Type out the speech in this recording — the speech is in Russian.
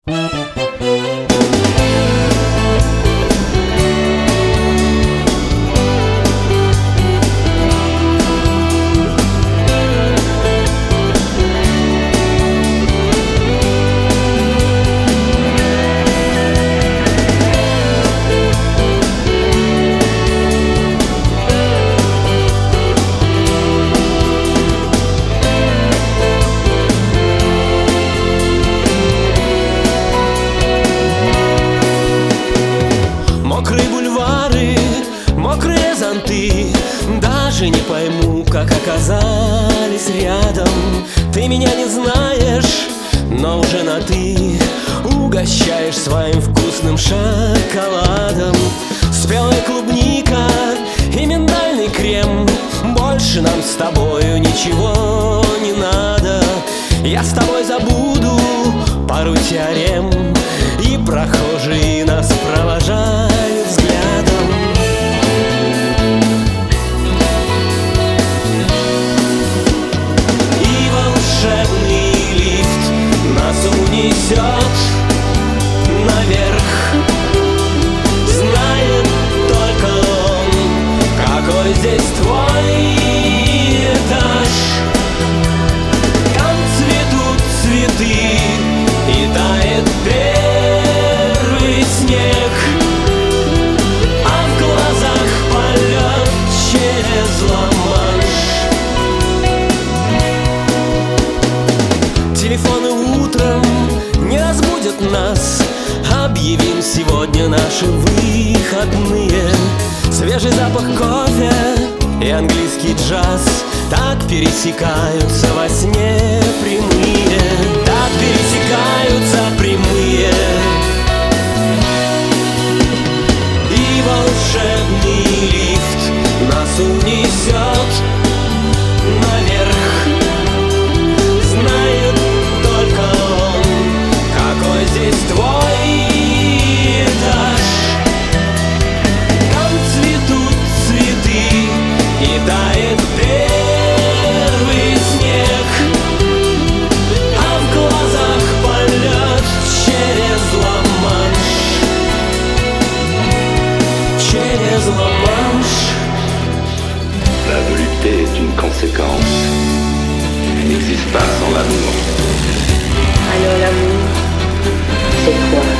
Мокрые бульвары, мокрые зонты, даже не пойму, как оказались рядом. Ты меня не знаешь, но уже на «ты» угощаешь своим вкусным шоколадом. Спелая клубника и миндальный крем, больше нам с тобою ничего не надо. Я с тобой забуду пару теорем, и прохожие нас провожают взглядом. И волшебный лифт нас унесет наверх. Знает только он, какой здесь твой этаж. Там цветут цветы и тает первый снег, а в глазах полет через Ла-Манш. Телефоны утром не разбудят нас, объявим сегодня наши выходные. Свежий запах кофе и английский джаз так пересекаются во сне прямые, так пересекаются прямые. И волшебный лифт нас унесет наверх. Знает только он, какой здесь твой этаж. Там цветут цветы и тает первый снег, а в глазах полет через Ла-Манш. Через Ла-Манш. La volupté est une conséquence. Elle n'existe pas sans l'amour. Alors l'amour, c'est quoi?